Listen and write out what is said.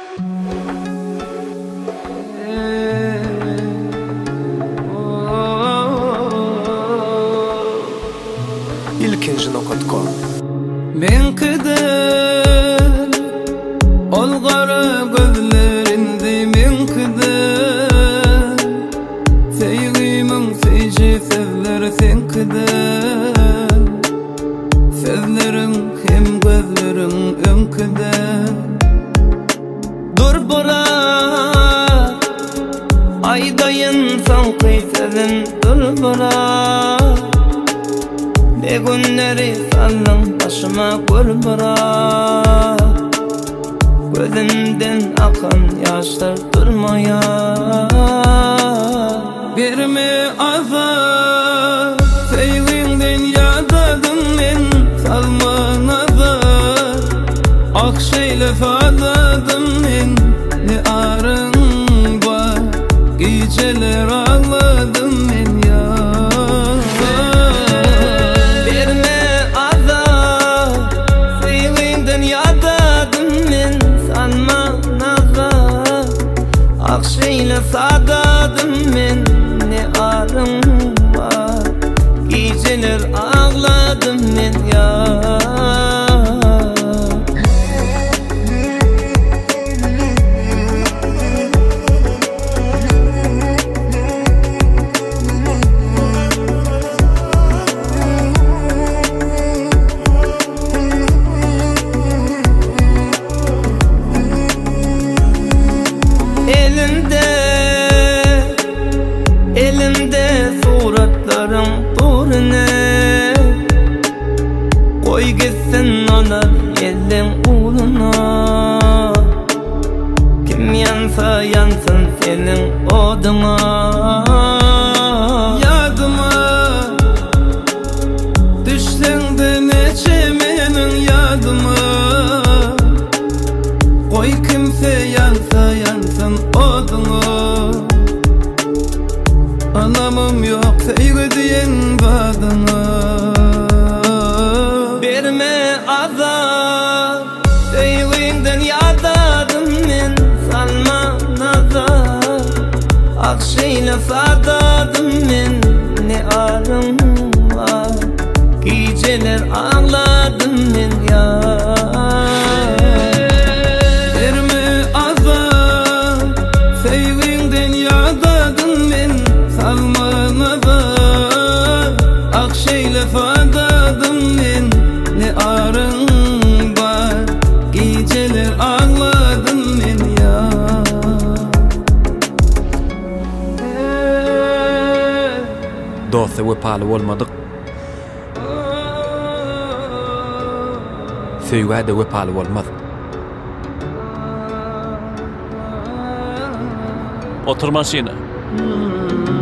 İlkinci nokta.com Men kıdır ol qara gözlerinde men kıdır Sevgimin feci sevler sen kıdır Sevlerin hem gözlerin ön kıdır Dur bırak aydayın san kıysedin dur bırak Ne günleri sallan başıma gül bırak Gözümden akan yaşlar durmaya Verme azap Sevginden yadadım men salma nazar Akşeyle fadadım men ne arın var Geceler ağladım men ya Akşeyle sadadım men ne arım var Geceler ağladım men ya Elimde suratlarım durne Koy gitsin onlar elin uğruna Kim yansa yansın senin oduna Yadıma düşsen de neçe menin yadıma Koy kimse yansa yansın oduna Anlamım yok sevgi diyen badana Verme azap Sevginden yadadım men salma nazar Akşeyle sadadım men ne arım var Geceler ağladım men ya Verme azap Sevginden yadadım men salma nazar Akşeyle fadadım men ne arın var Geceler ağladım men ya Dostu ve palı olmadık Söyle de ve palı olmaz Oturmasına